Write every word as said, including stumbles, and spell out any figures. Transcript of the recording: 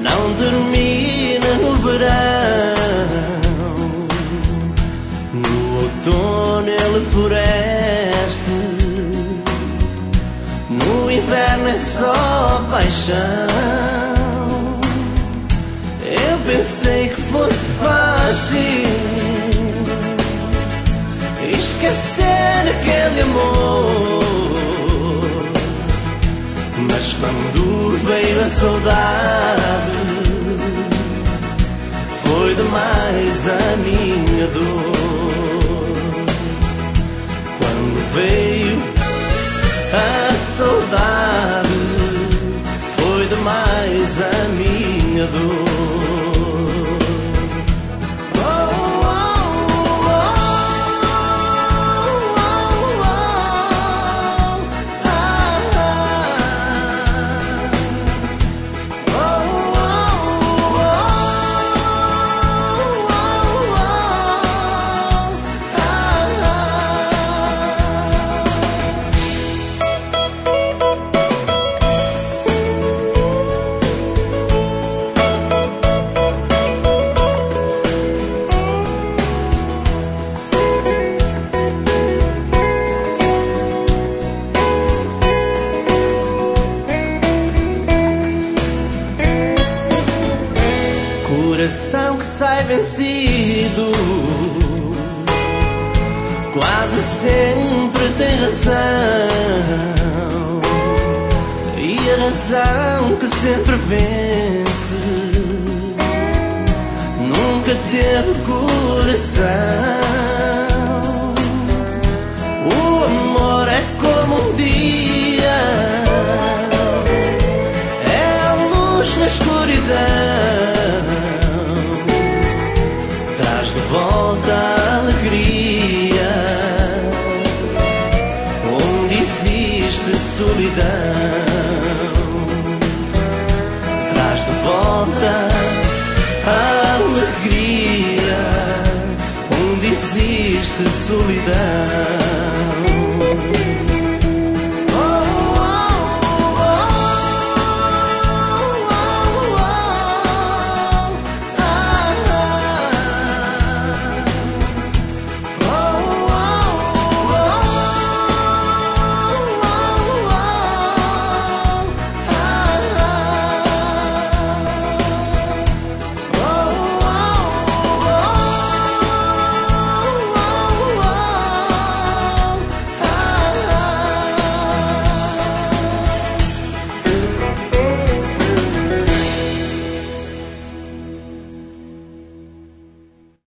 não termina no verão. No outono ele floresce, no inverno é só paixão. Eu pensei que fosse fácil esquecer aquele amor, mas quando veio a saudade, foi demais a minha dor. Quando veio a saudade, foi demais a minha dor. Coração que sai vencido quase sempre tem razão, e a razão que sempre vence nunca teve coração. O amor é como um dia, é a luz na escuridão, traz de volta a alegria onde existe solidão. Traz de volta a alegria onde existe solidão.